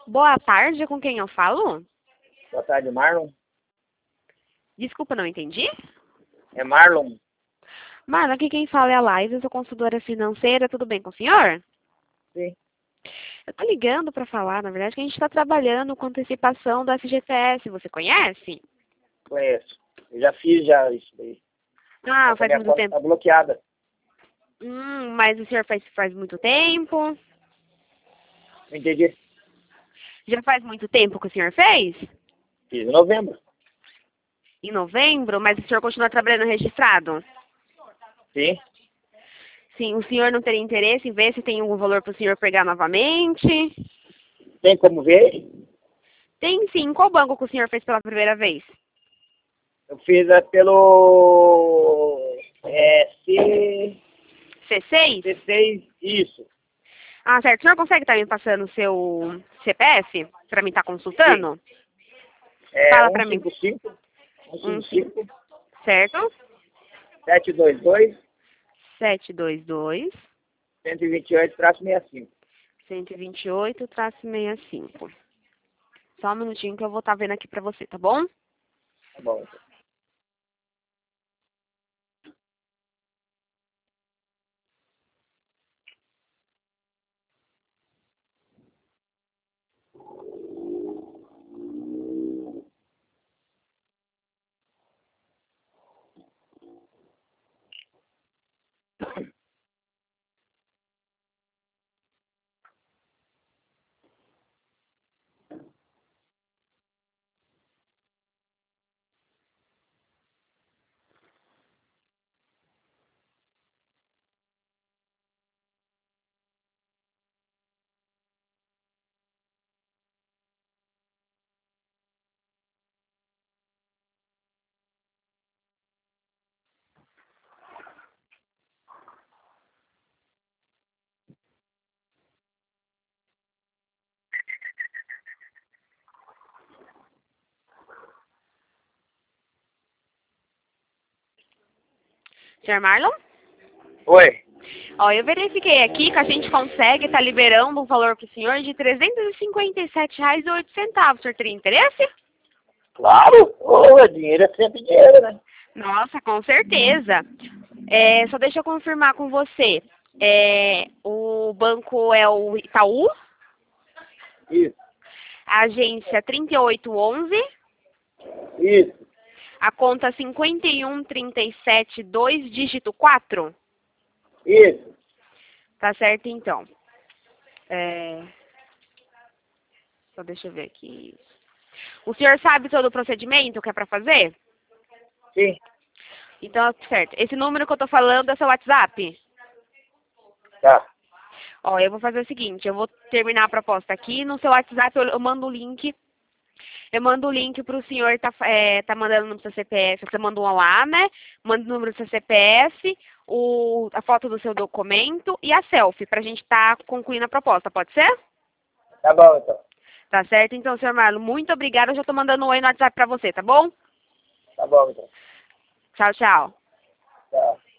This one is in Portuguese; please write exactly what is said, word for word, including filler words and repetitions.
Boa tarde, com quem eu falo? Boa tarde, Marlon. Desculpa, não entendi. É Marlon. Marlon, aqui quem fala é a Laís, eu sou consultora financeira, tudo bem com o senhor? Sim. Eu tô ligando para falar, na verdade, que a gente está trabalhando com antecipação do F G T S, você conhece? Conheço. Eu já fiz já isso daí. Ah, Essa faz minha muito conta tempo. tá bloqueada. Hum, mas o senhor faz, faz muito tempo? Não entendi. Já faz muito tempo que o senhor fez? Fiz em novembro. Em novembro, mas o senhor continua trabalhando registrado? Sim. Sim, o senhor não teria interesse em ver se tem algum valor para o senhor pegar novamente? Tem como ver? Tem sim. Qual banco que o senhor fez pela primeira vez? Eu fiz é, pelo é, C... C seis? C seis, isso. Ah, certo. O senhor consegue estar me passando o seu C P F para mim estar consultando? É Fala para mim. um cinco cinco, Um, um cinco cinco, certo? sete dois dois, sete dois dois, cento e vinte e oito, traço sessenta e cinco. cento e vinte e oito, traço sessenta e cinco. Só um minutinho que eu vou estar vendo aqui para você, tá bom? Tá bom. Então. senhor Marlon? Oi. Ó, eu verifiquei aqui que a gente consegue estar liberando um valor para o senhor de trezentos e cinquenta e sete reais e oito centavos. O senhor teria interesse? Claro. Ô, dinheiro é sempre dinheiro, né? Nossa, com certeza. É, só deixa eu confirmar com você. É, o banco é o Itaú, Isso. a agência trinta e oito onze, Isso. a conta cinquenta e um trinta e sete dois, dígito quatro. Isso. Tá certo, então. É, só deixa eu ver aqui. O senhor sabe todo o procedimento que é para fazer? Sim. Então, certo. Esse número que eu tô falando é seu WhatsApp? Tá. Ó, eu vou fazer o seguinte, eu vou terminar a proposta aqui, no seu WhatsApp eu, eu mando o link, eu mando o link para o senhor tá, é, tá mandando no seu C P F, você manda um lá, né? Manda o número do seu C P F, o, a foto do seu documento e a selfie, pra gente estar tá concluindo a proposta, pode ser? Tá bom, então. Tá certo? Então, senhor Marlon, muito obrigada, eu já tô mandando um oi no WhatsApp pra você, tá bom? Tá bom, então. Tchau, tchau. Tá.